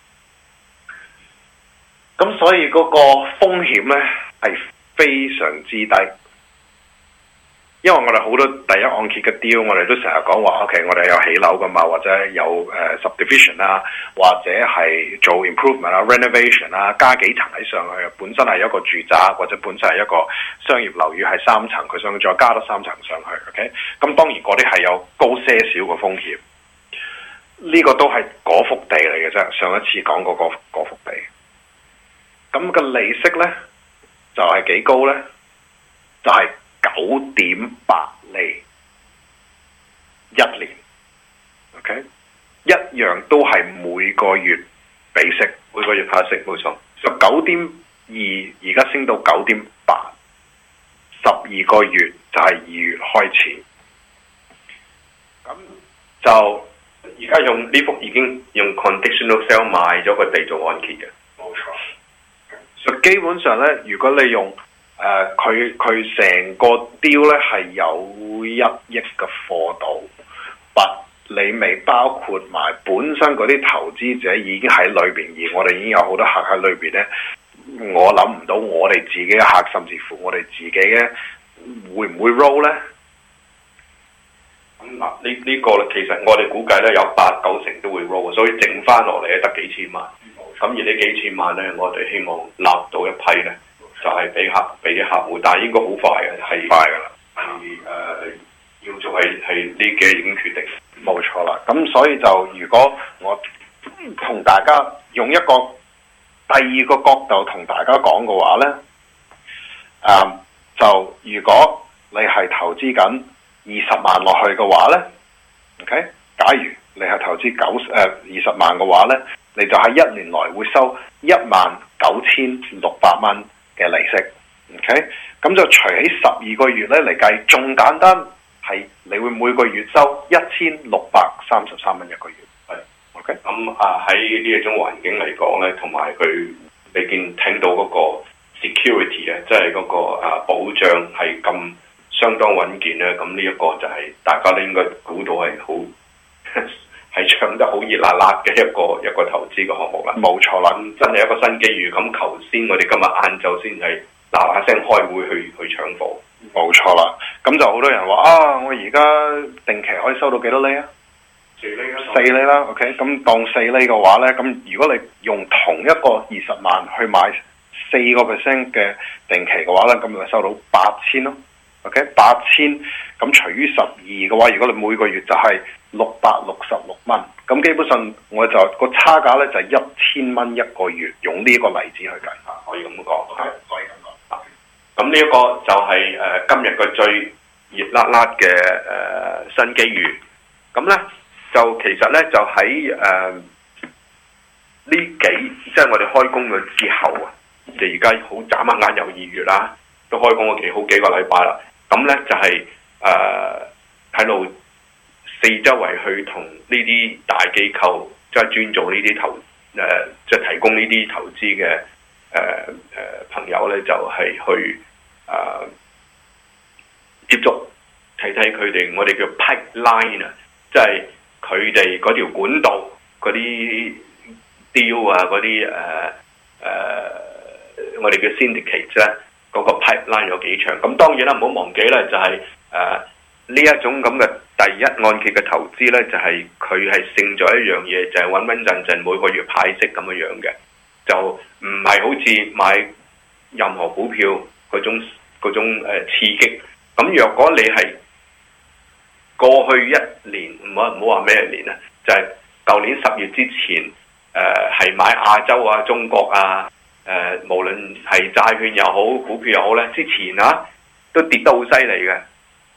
D: 咁所以嗰個風險咧係非常之低。因為我哋好多第一按揭嘅 deal，我哋都成日講話 ，OK， 我哋有起樓噶嘛，或者有subdivision 啦，或者係做 improvement 啦、renovation 啦，加幾層喺上去，本身係一個住宅，或者本身係一個商業樓宇係3層，佢想再加多3層上去 ，OK， 咁當然嗰啲係有高些少嘅風險。呢個都係嗰幅地嚟嘅啫，上一次講過嗰幅地。咁個利息咧就係幾高咧？就係9.8厘1年 ，OK， 一樣都係每個月俾息，每個月派息，冇錯。就9.2，而家升到9.8，12個月就係2月開始。咁就
C: 而家用呢幅已經用 conditional sale 買咗個地做按揭嘅，
D: 冇錯。所以基本上咧，如果你用佢成個 deal 咧係有1億嘅貨度，你未包括埋本身嗰啲投資者已經喺裏邊，而我哋已經有好多客喺裏邊咧。我諗唔到我哋自己嘅客，甚至乎我哋自己嘅會唔會 roll 咧？
C: 咁嗱，呢個其實我哋估計咧有8-9成都會 roll， 所以剩翻落嚟咧得幾千萬。咁而呢幾千萬咧，我哋希望納到一批咧，就係俾啲客戶，但係應該好快嘅，係快噶啦，係要做係呢幾日已經決定，
D: 冇錯啦。咁所以就如果我同大家用一個第二個角度同大家講嘅話咧，就如果你係投資緊20萬落去嘅話咧 ，OK， 假如你係投資20萬嘅話咧，你就喺1年內會收19,600蚊嘅利息 ，OK， 咁就除起12個月咧嚟計，仲簡單係你會每個月收1,633蚊一個月，係 OK。
C: 咁喺呢一種環境嚟講咧，同埋佢你聽到嗰個 security 啊，即係嗰個保障係咁相當穩健咧，咁呢一個就係大家都應該估到係好係搶得好熱辣辣嘅一個投資嘅項目啦。
D: 冇錯啦，
C: 真係一個新機遇。咁頭先我哋今日晏晝先係嗱聲開會去搶貨。
D: 冇錯啦，咁就好多人話我而家定期可以收到幾多厘啊？4厘啦 ，OK， 咁當4厘嘅話咧，咁如果你用同一個20萬去買4% 嘅定期嘅話咧，咁咪收到8,000咯。OK， 8,000咁除以12嘅話，如果你每個月就係666蚊，咁基本上我就個差價咧就係1,000蚊一個月，用呢一個例子去計，
C: 可以咁講，
D: 係可以咁講。
C: 咁呢一個就係今日嘅最熱辣辣嘅新機遇。咁咧就其實咧就喺呢即係我哋開工嘅之後啊，就而家好眨下眼又2月啦，都開工好幾個禮拜啦。咁咧就係喺度四周圍去同呢啲大機構，即係專做呢啲即係提供呢啲投資嘅朋友咧，就係去接觸睇睇佢哋，我哋叫 pipeline 啊，即係佢哋嗰條管道嗰啲 deal 啊，嗰啲我哋叫 syndicate 咧，嗰個 pipeline 有幾長。咁當然啦，唔好忘記咧，就係呢一種咁嘅第一按揭嘅投資咧，就係佢係勝咗一樣嘢，就係穩穩陣陣每個月派息咁樣嘅，就唔係好似買任何股票嗰種刺激。咁若果你係過去1年，唔好話咩年啊，就係舊年10月之前，係買亞洲啊、中國啊，無論係債券又好、股票又好咧，之前都跌得好犀利嘅。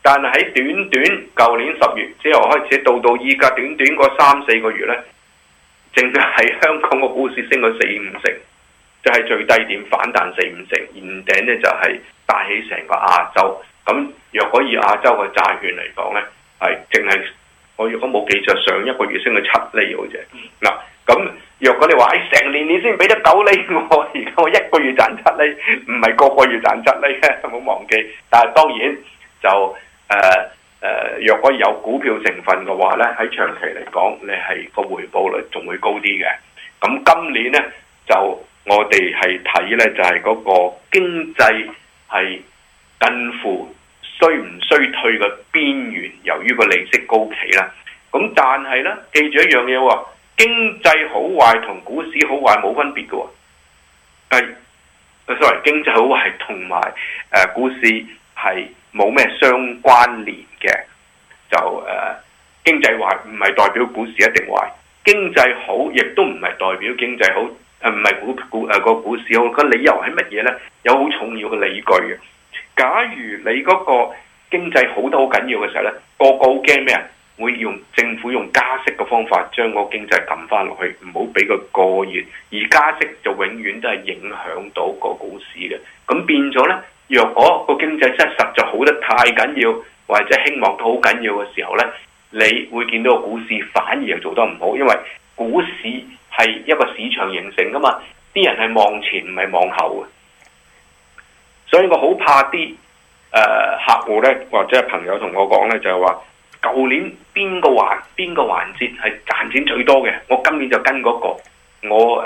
C: 但係喺短短舊年10月之後開始到依家短短嗰3-4個月呢，淨係香港個股市升咗4-5成，就係最低點反彈4-5成，現頂呢就係帶起成個亞洲。咁若果以亞洲嘅債券嚟講呢，係淨係我如果冇記錯，上一個月升咗7厘好似。嗱，咁若果你話成年你先俾得9厘，我而家我一個月賺7厘，唔係個個月賺7厘嘅，冇忘記。但係當然就若果有股票成分嘅話呢，喺長期嚟講，你係個回報率仲會高啲嘅。咁今年呢，就我哋係睇呢，就係嗰個經濟係近乎衰唔衰退嘅邊緣，由於個利息高企啦。咁但係呢，記住一樣嘢喎，經濟好壞同股市好壞冇分別嘅喎。sorry， 經濟好壞同埋股市係冇咩相關聯嘅。就經濟壞唔係代表股市一定壞，經濟好亦都唔係代表經濟好，唔係個股市好。個理由係乜嘢呢？有好重要嘅理據嘅。假如你嗰個經濟好得好緊要嘅時候呢，個個好驚咩啊？會用政府用加息嘅方法將個經濟撳翻落去，唔好俾佢過熱，而加息就永遠都係影響到個股市嘅。咁變咗呢，若果個經濟真係實在好得太緊要，或者希望都好緊要嘅時候呢，你會見到個股市反而又做得唔好，因為股市係一個市場形成噶嘛，啲人係望前唔係望後嘅，所以我好怕啲客戶呢，或者係朋友同我講呢，就係話舊年邊個環節係賺錢最多嘅，我今年就跟嗰個。我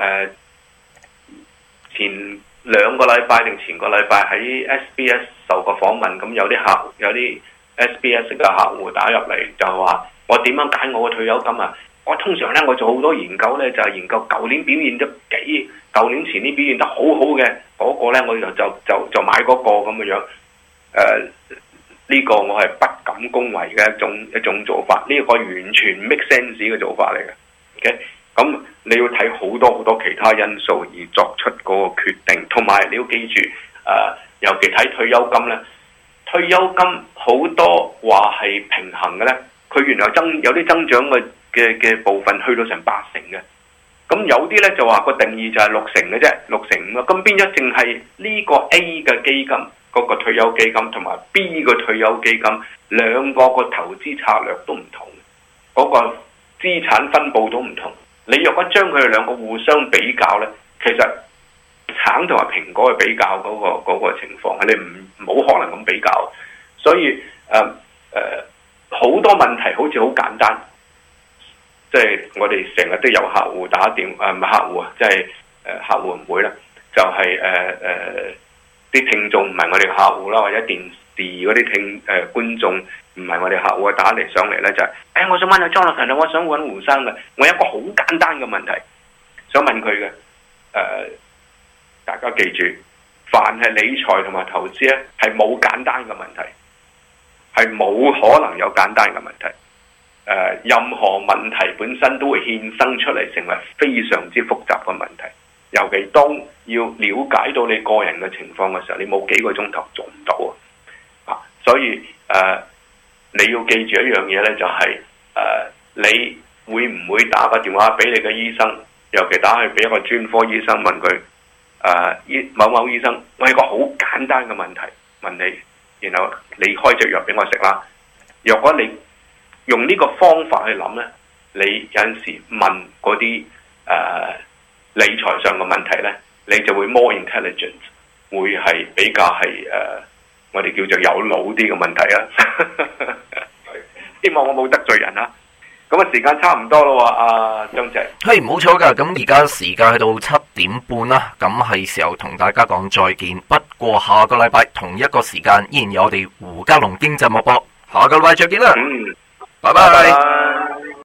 C: 前2個禮拜定前個禮拜喺 SBS 受過訪問，咁有啲SBS 嘅客戶打入嚟就話我點樣揀我嘅退休金啊？我通常呢，我做好多研究呢，就係研究舊年表現得舊年前年表現得好好嘅嗰個呢，我就買嗰個咁嘅樣。呢個我係不敢恭維嘅一種做法，呢個完全 make sense 嘅做法嚟嘅。OK， 咁你要睇好多其他因素而作出嗰個決定，同埋你要記住尤其睇退休金呢。退休金好多話係平衡嘅呢，佢原來有啲增長嘅部分去到成8成嘅，咁有啲呢就話個定義就係6成嘅啫，6成5，咁變咗淨係呢個 A 嘅基金嗰個退休基金同埋 B 嘅退休基金兩個個投資策略都唔同，嗰個資產分佈都唔同。你若果將佢哋兩個互相比較呢，其實橙同埋蘋果去比較嗰個情況，係你冇可能咁比較，所以好多問題好似好簡單，即係我哋成日都有客戶打電唔係客戶啊，即係客戶唔會啦，就係啲聽眾唔係我哋客戶啦，或者電視嗰啲觀眾唔係我哋客戶打嚟上嚟呢，就係我想問下莊立群，我想揾胡生嘅，我有一個好簡單嘅問題想問佢嘅。大家記住，凡係理財同埋投資呢，係冇簡單嘅問題，係冇可能有簡單嘅問題。任何問題本身都會衍生出嚟，成為非常之複雜嘅問題。尤其當要了解到你個人嘅情況嘅時候，你冇幾個鐘頭做唔到啊！所以你要記住一樣嘢呢，就係你會唔會打個電話俾你嘅醫生，尤其打去俾一個專科醫生問佢。某某醫生，我有個好簡單嘅問題問你，然後你開隻藥俾我食啦。若果你用呢個方法去諗呢，你有陣時問嗰啲理財上嘅問題呢，你就會 more intelligent， 會係比較係我哋叫做有腦啲嘅問題啦。希望我冇得罪人啊！咁啊，時間差唔多咯喎，阿張姐。
B: 係冇錯噶，咁而家時間去到7點半啦，咁係時候同大家講再見。不過下個禮拜同一個時間依然有我哋胡嘉龍經濟脈搏，下個禮拜再見啦。拜拜。